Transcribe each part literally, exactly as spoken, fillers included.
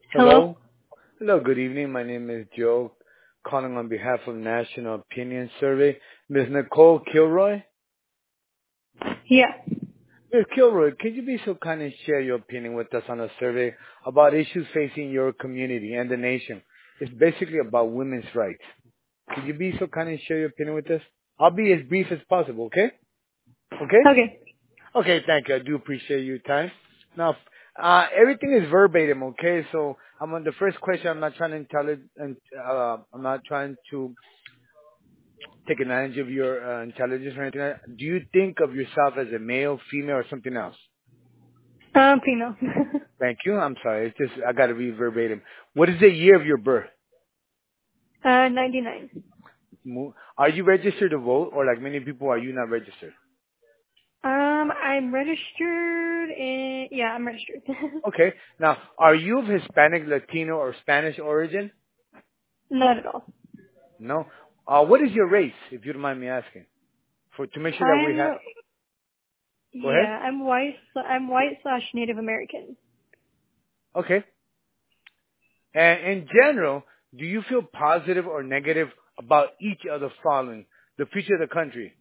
Hello? Hello. Hello, good evening. My name is Joe, calling on behalf of National Opinion Survey. Miz Nicole Kilroy? Yeah. Miz Kilroy, could you be so kind and share your opinion with us on a survey about issues facing your community and the nation? It's basically about women's rights. Could you be so kind and share your opinion with us? I'll be as brief as possible, okay? Okay? Okay. Okay, thank you. I do appreciate your time. Now, uh, everything is verbatim, okay? So I'm on the first question. I'm not trying to intelli- uh, I'm not trying to take advantage of your uh, intelligence or anything. Like that. Do you think of yourself as a male, female, or something else? Um, female. Thank you. I'm sorry. It's just I got to read verbatim. What is the year of your birth? uh, ninety-nine. Mo- Are you registered to vote, or like many people, are you not registered? Um, I'm registered in, yeah, I'm registered. Okay. Now, are you of Hispanic, Latino, or Spanish origin? Not at all. No. Uh, what is your race, if you don't mind me asking? For to make sure that we have. I'm, Go ahead. yeah, I'm white, so I'm white slash Native American. Okay. And in general, do you feel positive or negative about each of the following? The future of the country.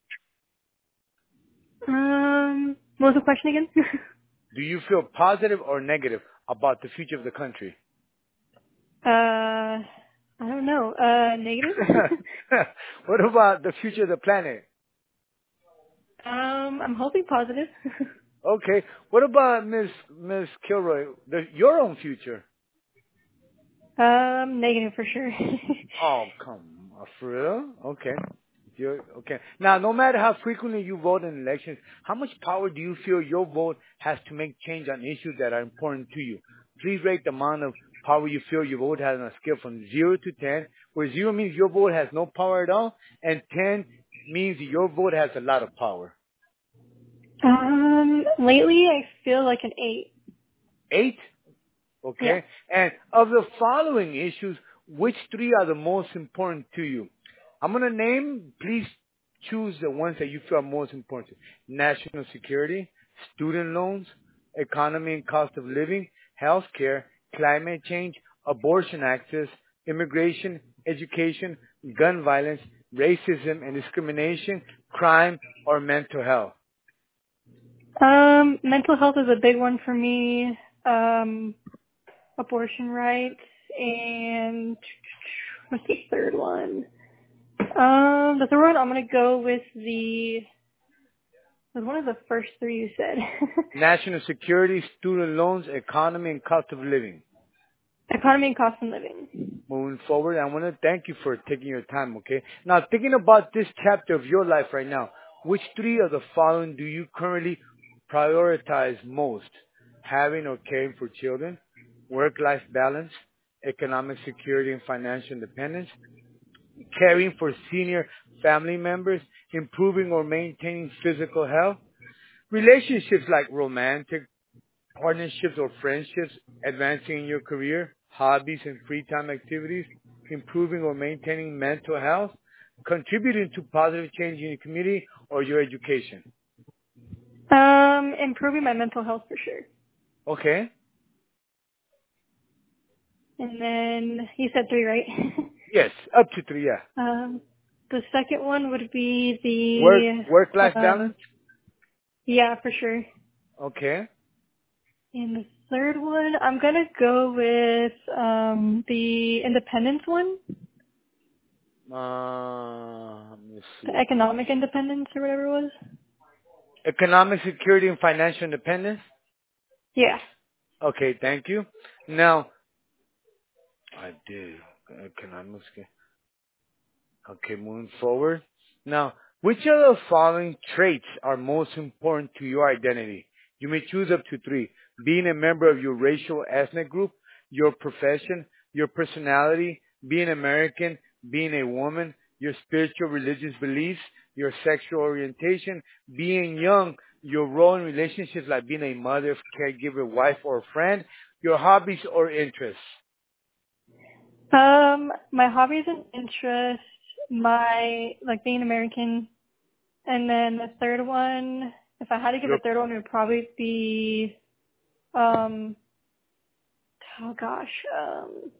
Um, what was the question again? Do you feel positive or negative about the future of the country? uh, I don't know. Uh, negative? What about the future of the planet? um, I'm hoping positive. Okay. What about Miss Miss Kilroy, the, your own future? um, negative for sure. Oh, come on, for real? Okay. You're, okay. Now, no matter how frequently you vote in elections, how much power do you feel your vote has to make change on issues that are important to you? Please rate the amount of power you feel your vote has on a scale from zero to ten, where zero means your vote has no power at all, and ten means your vote has a lot of power. um, lately I feel like an eight. Eight? Yeah. Okay. And of the following issues, which three are the most important to you? I'm going to name, please choose the ones that you feel are most important. National security, student loans, economy and cost of living, health care, climate change, abortion access, immigration, education, gun violence, racism and discrimination, crime, or mental health. Um, mental health is a big one for me. Um, abortion rights and what's the third one? Um, the third one I'm gonna go with the was one of the first three you said. National security, student loans, economy and cost of living. Economy and cost of living. Moving forward, I want to thank you for taking your time, okay? Now, thinking about this chapter of your life right now, which three of the following do you currently prioritize most? Having or caring for children, work-life balance, economic security and financial independence, caring for senior family members, improving or maintaining physical health, relationships like romantic partnerships or friendships, advancing in your career, hobbies and free time activities, improving or maintaining mental health, contributing to positive change in your community or your education. Um, improving my mental health for sure. Okay? And then you said three, right? Yes, up to three, yeah. um, the second one would be Work, the work-life um, balance? yeah, for sure. Okay. And the third one, I'm gonna go with um the independence one, Uh, let me the see. economic independence or whatever it was. Economic security and financial independence? Yeah. Okay, thank you. Now, I did. Economic Okay, moving forward. Now, which of the following traits are most important to your identity? You may choose up to three. Being a member of your racial ethnic group, your profession, your personality, being American, being a woman, your spiritual religious beliefs, your sexual orientation, being young, your role in relationships like being a mother, caregiver, wife, or friend, your hobbies or interests. Um, my hobbies and interests, my like being American, and then the third one, if I had to give Your a third one, it would probably be um oh gosh, um,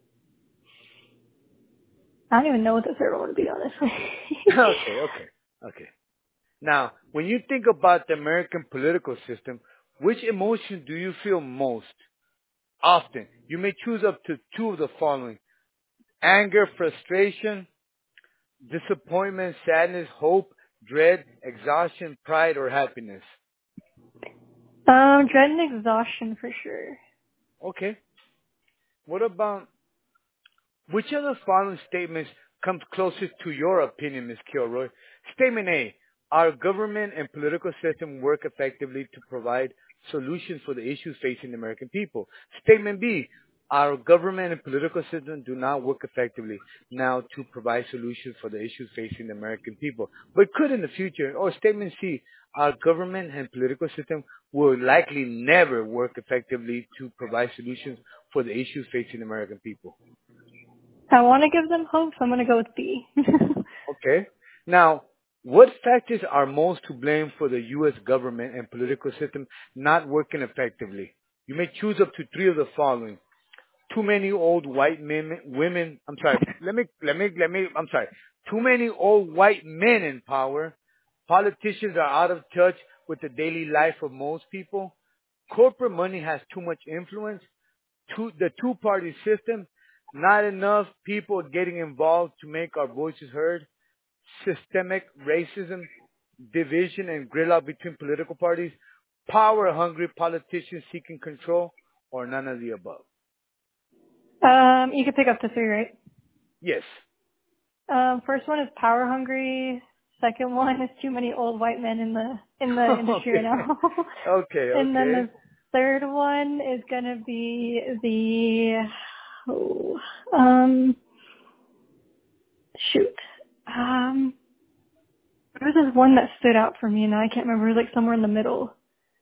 I don't even know what the third one would be, honestly. Okay, okay, okay. Now, when you think about the American political system, which emotion do you feel most often? You may choose up to two of the following: anger, frustration, disappointment, sadness, hope, dread, exhaustion, pride, or happiness. um, dread and exhaustion for sure. Okay. What about which of the following statements comes closest to your opinion, Miz Kilroy? Statement A: our government and political system work effectively to provide solutions for the issues facing the American people. Statement B: our government and political system do not work effectively now to provide solutions for the issues facing the American people, but could in the future. Or statement C: our government and political system will likely never work effectively to provide solutions for the issues facing the American people. I want to give them hope, so I'm going to go with B. Okay. Now, what factors are most to blame for the U S government and political system not working effectively? You may choose up to three of the following: too many old white men, women. I'm sorry. Let me, let me, let me. I'm sorry. Too many old white men in power. Politicians are out of touch with the daily life of most people. Corporate money has too much influence. Two, the two-party system. Not enough people getting involved to make our voices heard. Systemic racism, division, and gridlock between political parties. Power-hungry politicians seeking control, or none of the above. um, you can pick up to three, right? Yes. Um, first one is power hungry. Second one is too many old white men in the in the industry right Okay. now. Okay. And then Okay. the third one is gonna be the oh, um shoot. Um there was this one that stood out for me and I can't remember. It was like somewhere in the middle.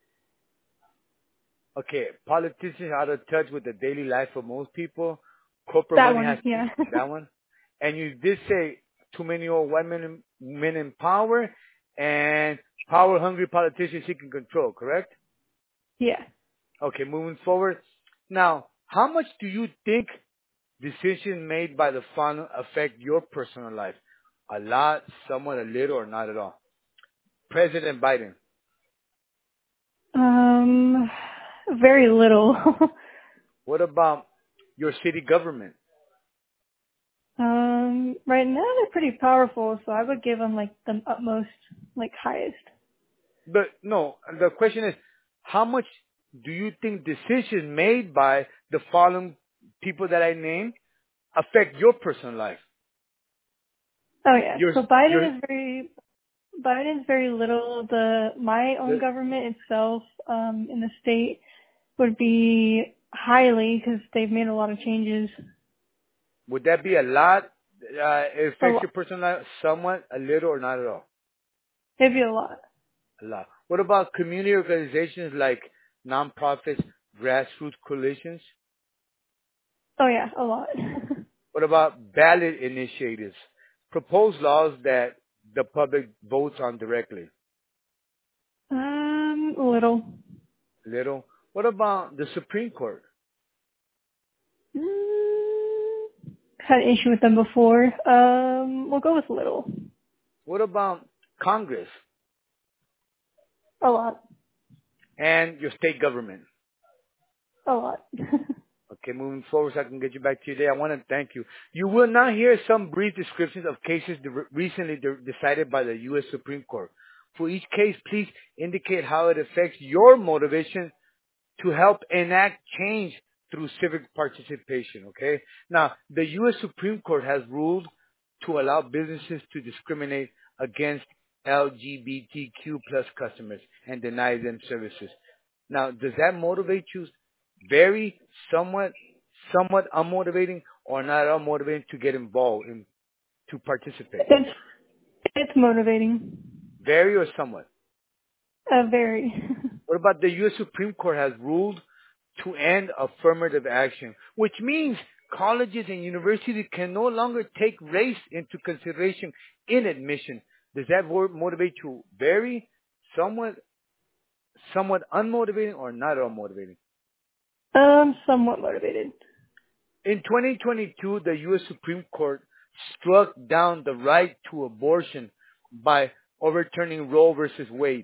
Okay. Politicians out of touch with the daily life of most people. Corporate That money has one, yeah. that one. And you did say too many old white men, in- men in power and power-hungry politicians seeking control. Correct? Yeah. Okay. Moving forward. Now, how much do you think decisions made by the fund affect your personal life? A lot, somewhat, a little, or not at all? President Biden. Um very little. What about your city government? um right now they're pretty powerful, so I would give them like the utmost like highest. But no, the question is, how much do you think decisions made by the following people that I named affect your personal life? Oh yeah. Your, So your, Biden is very Biden's very little. The my own the, government itself, um, in the state would be highly because they've made a lot of changes. would that be a lot? Uh, it A affects lot. your personal life somewhat, a little, or not at all? It'd be a lot. A lot. What about community organizations like nonprofits, grassroots coalitions? Oh yeah, a lot. What about ballot initiatives? Proposed laws that the public votes on directly. um, a little. Little. What about the Supreme Court? Mm, had an issue with them before. Um, we'll go with little. What about Congress A lot. and your state government? A lot. Okay, moving forward so I can get you back to your day, I want to thank you. You will now hear some brief descriptions of cases de- recently de- decided by the U S Supreme Court. For each case, please indicate how it affects your motivation to help enact change through civic participation, okay? Now, the U S Supreme Court has ruled to allow businesses to discriminate against L G B T Q plus customers and deny them services. Now, does that motivate you? Very, somewhat, somewhat unmotivating, or not unmotivating to get involved and to participate? it's it's motivating. Very or somewhat? Uh, very. What about the U S Supreme Court has ruled to end affirmative action, which means colleges and universities can no longer take race into consideration in admission. Does that word motivate you? Very, somewhat, somewhat unmotivating, or not at all motivating? um, somewhat motivated. In twenty twenty-two, the U S Supreme Court struck down the right to abortion by overturning Roe versus Wade.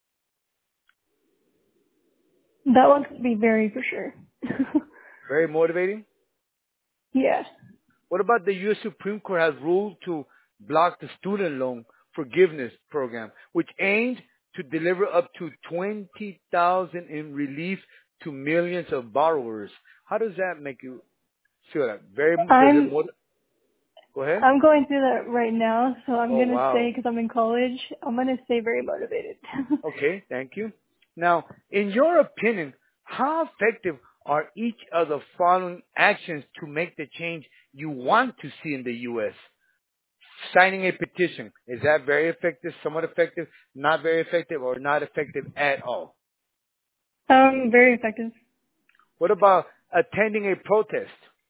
That one could be very for sure. Very motivating. Yeah. What about the U S Supreme Court has ruled to block the student loan forgiveness program, which aimed to deliver up to twenty thousand in relief to millions of borrowers? How does that make you feel? That very does it I'm motivate? Go ahead. I'm going through that right now, so I'm Oh gonna say, wow. because I'm in college, I'm gonna say very motivated. Okay, thank you. Now, in your opinion, how effective are each of the following actions to make the change you want to see in the U S? Signing a petition, is that very effective, somewhat effective, not very effective, or not effective at all? um, very effective. What about attending a protest?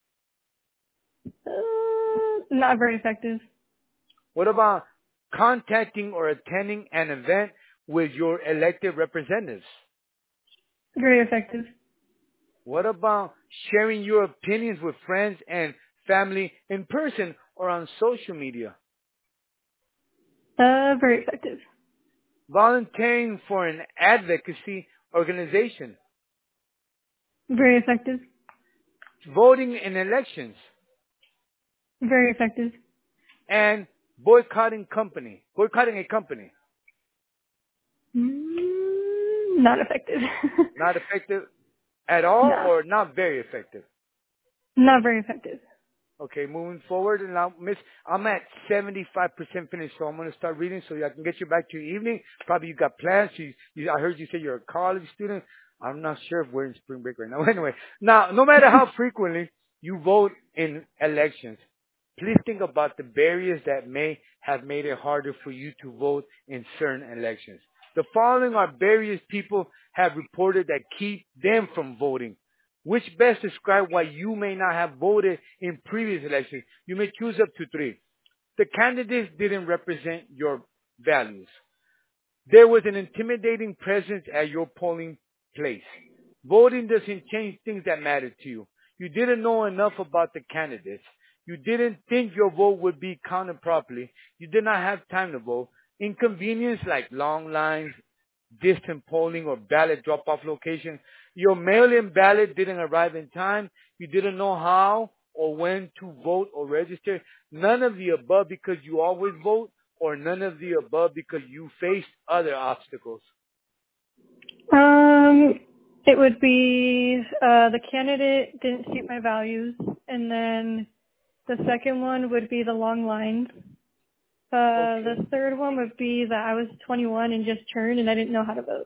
Uh, not very effective. What about contacting or attending an event with your elected representatives? Very effective. What about sharing your opinions with friends and family in person or on social media? Uh, very effective. Volunteering for an advocacy organization. Very effective. Voting in elections. Very effective. And boycotting company. Boycotting a company. Mm, not effective. Not effective at all No. or not very effective? Not very effective. Okay, moving forward, and now, Miss, I'm at seventy-five percent finished, so I'm going to start reading so I can get you back to your evening. Probably you got plans. You, you, I heard you say you're a college student. I'm not sure if we're in spring break right now. Anyway, now, no matter how frequently you vote in elections, please think about the barriers that may have made it harder for you to vote in certain elections. The following are barriers people have reported that keep them from voting, which best describe why you may not have voted in previous elections. You may choose up to three. The candidates didn't represent your values. There was an intimidating presence at your polling place. Voting doesn't change things that matter to you. You didn't know enough about the candidates. You didn't think your vote would be counted properly. You did not have time to vote. Inconvenience like long lines, distant polling, or ballot drop-off location. Your mail-in ballot didn't arrive in time. You didn't know how or when to vote or register. None of the above because you always vote, or none of the above because you faced other obstacles. Um, it would be uh, the candidate didn't suit my values, and then the second one would be the long lines. Uh, Okay. the third one would be that I was twenty-one and just turned, and I didn't know how to vote.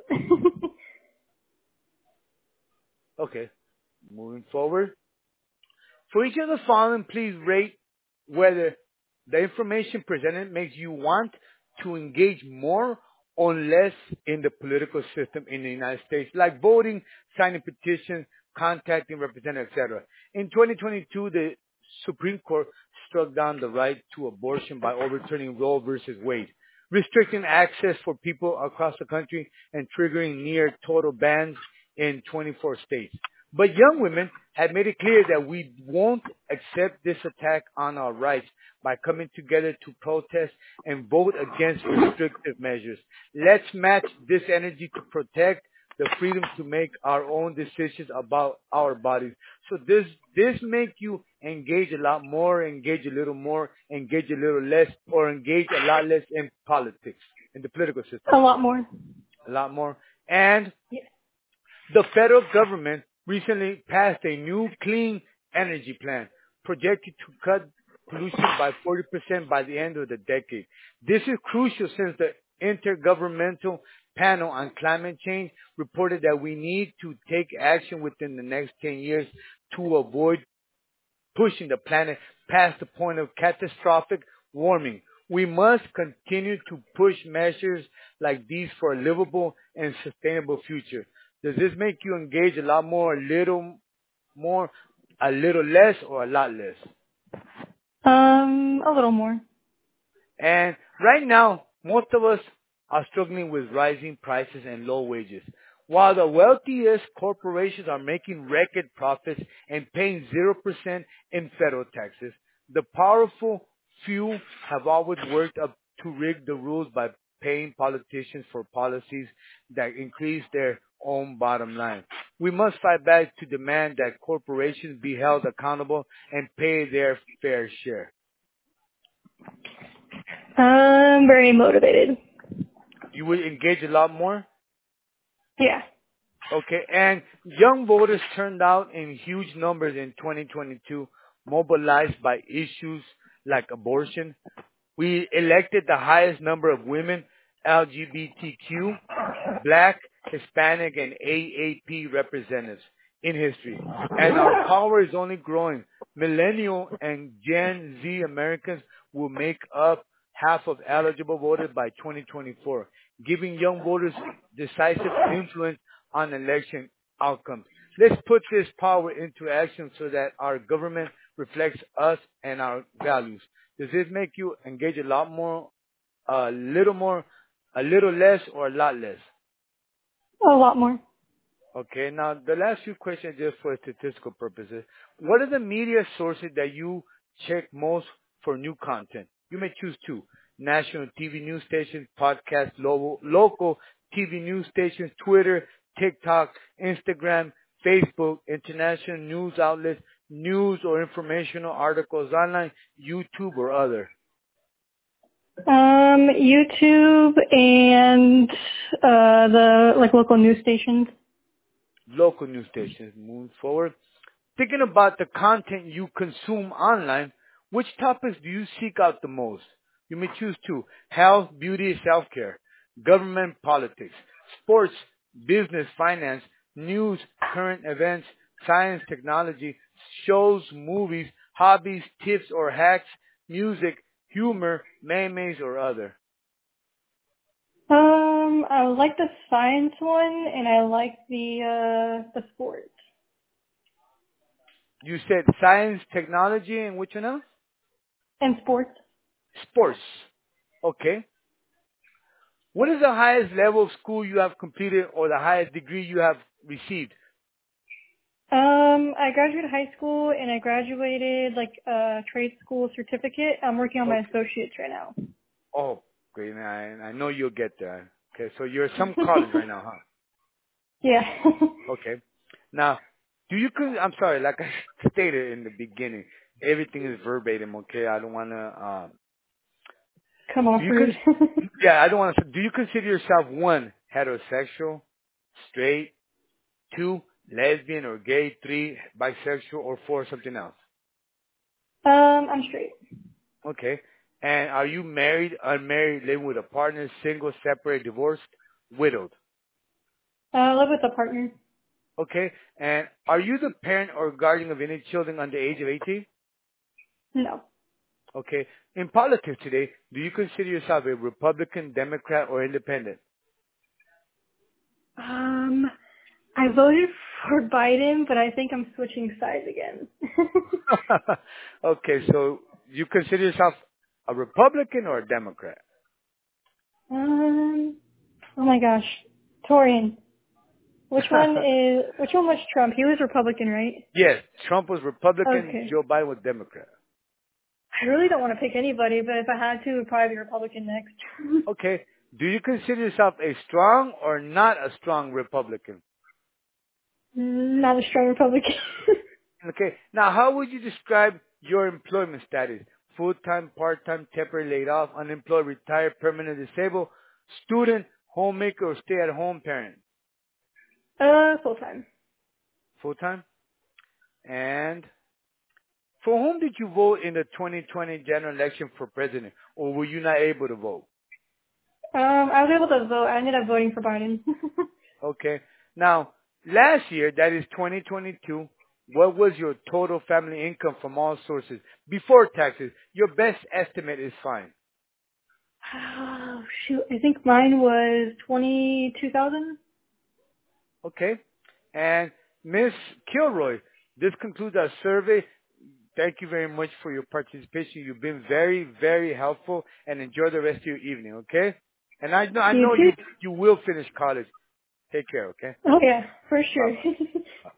Okay. Moving forward. For each of the following, please rate whether the information presented makes you want to engage more or less in the political system in the United States, like voting, signing petitions, contacting representatives, et cetera. In twenty twenty-two, the Supreme Court struck down the right to abortion by overturning Roe versus Wade, restricting access for people across the country and triggering near total bans in twenty-four states. But young women had made it clear that we won't accept this attack on our rights by coming together to protest and vote against restrictive measures. Let's match this energy to protect the freedom to make our own decisions about our bodies. So this this make you engage a lot more, engage a little more, engage a little less, or engage a lot less in politics, in the political system. A lot more. A lot more. And Yeah. the federal government recently passed a new clean energy plan projected to cut pollution by forty percent by the end of the decade. This is crucial since the Intergovernmental Panel on Climate Change reported that we need to take action within the next ten years to avoid pushing the planet past the point of catastrophic warming. We must continue to push measures like these for a livable and sustainable future. Does this make you engage a lot more, a little more, a little less, or a lot less? Um, a little more. And right now, most of us are struggling with rising prices and low wages. While the wealthiest corporations are making record profits and paying zero percent in federal taxes, the powerful few have always worked up to rig the rules by paying politicians for policies that increase their own bottom line. We must fight back to demand that corporations be held accountable and pay their fair share. I'm very motivated. You will engage a lot more? Yeah. Okay, and young voters turned out in huge numbers in twenty twenty-two, mobilized by issues like abortion. We elected the highest number of women, L G B T Q, Black, Hispanic, and A A P representatives in history. And our power is only growing. Millennial and Gen Z Americans will make up half of eligible voters by twenty twenty-four, giving young voters decisive influence on election outcomes. Let's put this power into action so that our government reflects us and our values. Does this make you engage a lot more, a little more, a little less, or a lot less? A lot more. Okay, now the last few questions just for statistical purposes. What are the media sources that you check most for new content? You may choose two. National T V news stations, podcasts, local, local T V news stations, Twitter, TikTok, Instagram, Facebook, international news outlets, news or informational articles online, YouTube or other. Um, YouTube and uh the like local news stations. Local news stations. Moving forward. Thinking about the content you consume online, which topics do you seek out the most? You may choose two. Health, beauty, self-care, government, politics, sports, business, finance, news, current events, science, technology, shows, movies, hobbies, tips or hacks, music, humor, memes, or other. Um, I like the science one and I like the uh the sports. You said science, technology, and which one else? And sports. Sports. Okay. What is the highest level of school you have completed or the highest degree you have received? Um, I graduated high school and I graduated like a trade school certificate. I'm working on my Okay. associates right now. Oh, great. man. I, I know you'll get there. Okay, so you're at some college right now, huh? Yeah. Okay. Now, do you, con- I'm sorry, like I stated in the beginning, everything is verbatim, okay? I don't want to, um, Come do off you, rude. con- yeah, I don't want to, do you consider yourself one, heterosexual, straight, two, lesbian or gay, three, bisexual, or four, something else? um, I'm straight. Okay. And are you married, unmarried, living with a partner, single, separate, divorced, widowed? Uh, I live with a partner. Okay. And are you the parent or guardian of any children under the age of eighteen? No. Okay. In politics today, do you consider yourself a Republican, Democrat, or independent? Um, I voted for Biden, but I think I'm switching sides again. Okay. So you consider yourself a Republican or a Democrat? um, oh my gosh. Torian. Which one is, which one was Trump? He was Republican, right? Yes. Trump was Republican, Okay. Joe Biden was Democrat. I really don't want to pick anybody, but if I had to, it would probably be Republican next. Okay. Do you consider yourself a strong or not a strong Republican? Not a strong Republican. Okay. Now, how would you describe your employment status? Full-time, part-time, temporary, laid off, unemployed, retired, permanent, disabled, student, homemaker, or stay-at-home parent? uh, full time. Full-time. And for whom did you vote in the twenty twenty general election for president, or were you not able to vote? Um, I was able to vote. I ended up voting for Biden. Okay. Now, last year, that is twenty twenty-two, what was your total family income from all sources before taxes? Your best estimate is fine. Oh, shoot. I think mine was twenty-two thousand. Okay. And Miss Kilroy, this concludes our survey. Thank you very much for your participation. You've been very, very helpful, and enjoy the rest of your evening, okay? And I know, I You know too? you, you will finish college. Take care, okay? Oh yeah, for sure. Bye-bye.